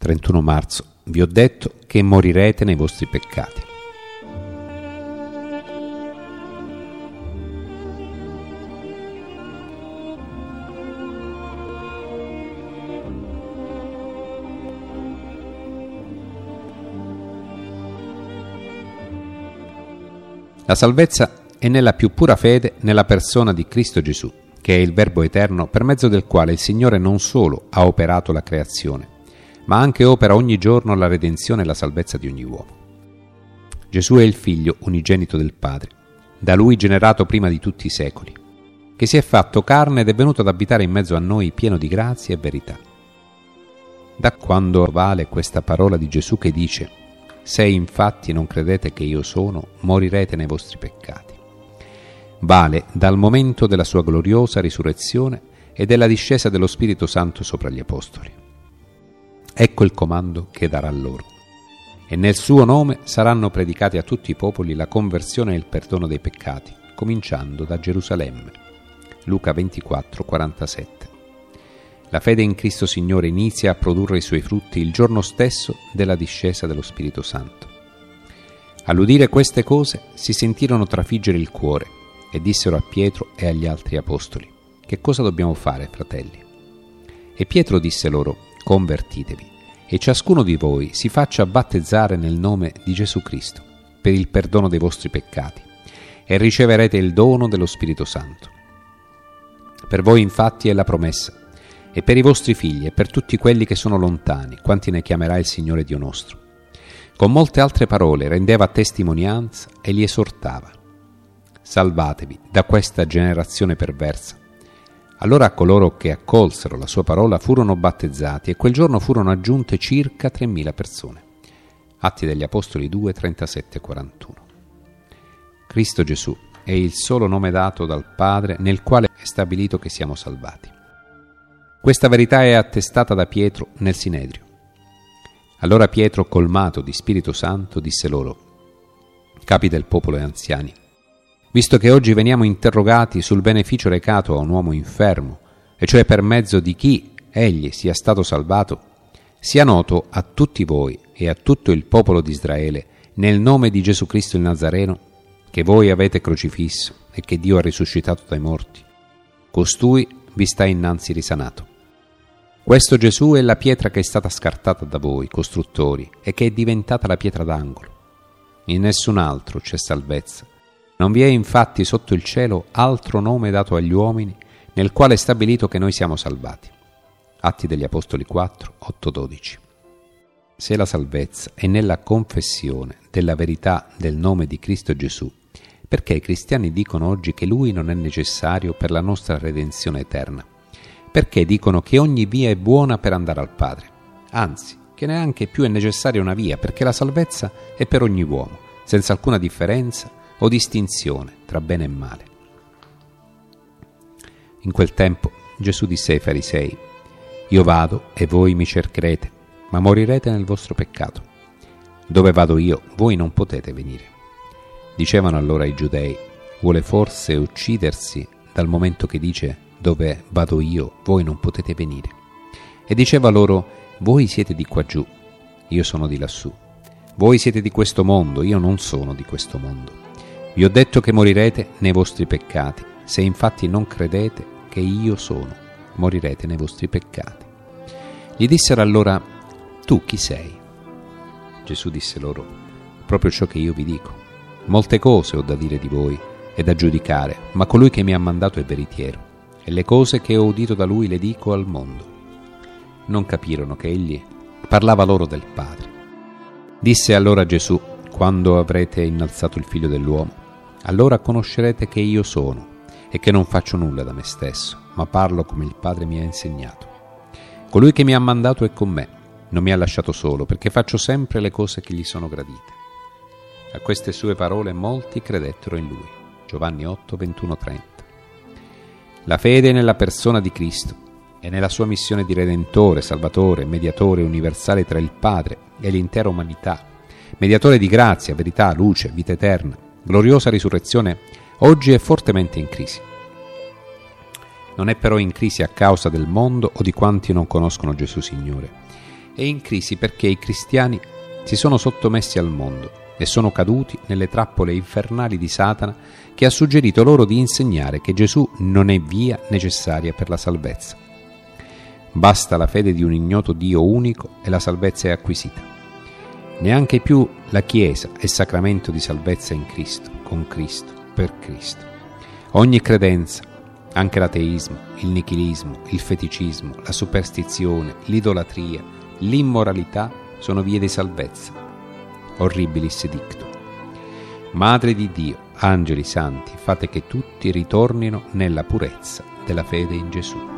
31 marzo. Vi ho detto che morirete nei vostri peccati. La salvezza è nella più pura fede nella persona di Cristo Gesù, che è il Verbo eterno per mezzo del quale il Signore non solo ha operato la creazione, ma anche opera ogni giorno la redenzione e la salvezza di ogni uomo. Gesù è il Figlio unigenito del Padre, da Lui generato prima di tutti i secoli, che si è fatto carne ed è venuto ad abitare in mezzo a noi pieno di grazia e verità. Da quando vale questa parola di Gesù che dice: «Se infatti non credete che io sono, morirete nei vostri peccati». Vale dal momento della sua gloriosa risurrezione e della discesa dello Spirito Santo sopra gli Apostoli. Ecco il comando che darà loro. E nel suo nome saranno predicati a tutti i popoli la conversione e il perdono dei peccati, cominciando da Gerusalemme. Luca 24, 47. La fede in Cristo Signore inizia a produrre i suoi frutti il giorno stesso della discesa dello Spirito Santo. All'udire queste cose si sentirono trafiggere il cuore e dissero a Pietro e agli altri apostoli: «Che cosa dobbiamo fare, fratelli?» E Pietro disse loro: «Convertitevi e ciascuno di voi si faccia battezzare nel nome di Gesù Cristo per il perdono dei vostri peccati e riceverete il dono dello Spirito Santo. Per voi infatti è la promessa, e per i vostri figli e per tutti quelli che sono lontani, quanti ne chiamerà il Signore Dio nostro». Con molte altre parole rendeva testimonianza e li esortava: «Salvatevi da questa generazione perversa». Allora coloro che accolsero la sua parola furono battezzati e quel giorno furono aggiunte circa 3.000 persone. Atti degli Apostoli 2, 37 e 41. Cristo Gesù è il solo nome dato dal Padre nel quale è stabilito che siamo salvati. Questa verità è attestata da Pietro nel Sinedrio. Allora Pietro, colmato di Spirito Santo, disse loro: «Capi del popolo e anziani, visto che oggi veniamo interrogati sul beneficio recato a un uomo infermo, e cioè per mezzo di chi egli sia stato salvato, sia noto a tutti voi e a tutto il popolo di Israele, nel nome di Gesù Cristo il Nazareno, che voi avete crocifisso e che Dio ha risuscitato dai morti. Costui vi sta innanzi risanato. Questo Gesù è la pietra che è stata scartata da voi, costruttori, e che è diventata la pietra d'angolo. In nessun altro c'è salvezza. Non vi è infatti sotto il cielo altro nome dato agli uomini nel quale è stabilito che noi siamo salvati». Atti degli Apostoli 4, 8, 12. Se la salvezza è nella confessione della verità del nome di Cristo Gesù, perché i cristiani dicono oggi che Lui non è necessario per la nostra redenzione eterna? Perché dicono che ogni via è buona per andare al Padre? Anzi, che neanche più è necessaria una via, perché la salvezza è per ogni uomo, senza alcuna differenza o distinzione tra bene e male. In quel tempo Gesù disse ai farisei: «Io vado e voi mi cercherete, ma morirete nel vostro peccato. Dove vado io, voi non potete venire». Dicevano allora i giudei: «Vuole forse uccidersi dal momento che dice: dove vado io, voi non potete venire?» E diceva loro: «Voi siete di qua giù, io sono di lassù. Voi siete di questo mondo, io non sono di questo mondo. Vi ho detto che morirete nei vostri peccati. Se infatti non credete che io sono, morirete nei vostri peccati». Gli dissero allora: «Tu chi sei?» Gesù disse loro: «Proprio ciò che io vi dico. Molte cose ho da dire di voi e da giudicare, ma colui che mi ha mandato è veritiero, e le cose che ho udito da lui le dico al mondo». Non capirono che egli parlava loro del Padre. Disse allora Gesù: «Quando avrete innalzato il Figlio dell'uomo, allora conoscerete che io sono e che non faccio nulla da me stesso, ma parlo come il Padre mi ha insegnato. Colui che mi ha mandato è con me, non mi ha lasciato solo, perché faccio sempre le cose che gli sono gradite». A queste sue parole molti credettero in lui. Giovanni 8, 21, 30. La fede nella persona di Cristo e nella sua missione di Redentore, Salvatore, Mediatore universale tra il Padre e l'intera umanità, Mediatore di grazia, verità, luce, vita eterna, gloriosa risurrezione, oggi è fortemente in crisi. Non è però in crisi a causa del mondo o di quanti non conoscono Gesù Signore. è in crisi perché i cristiani si sono sottomessi al mondo e sono caduti nelle trappole infernali di Satana, che ha suggerito loro di insegnare che Gesù non è via necessaria per la salvezza. Basta la fede di un ignoto Dio unico e la salvezza è acquisita. Neanche più la Chiesa è sacramento di salvezza in Cristo, con Cristo, per Cristo. Ogni credenza, anche l'ateismo, il nichilismo, il feticismo, la superstizione, l'idolatria, l'immoralità sono vie di salvezza. Horribilis dictu. Madre di Dio, angeli santi, fate che tutti ritornino nella purezza della fede in Gesù.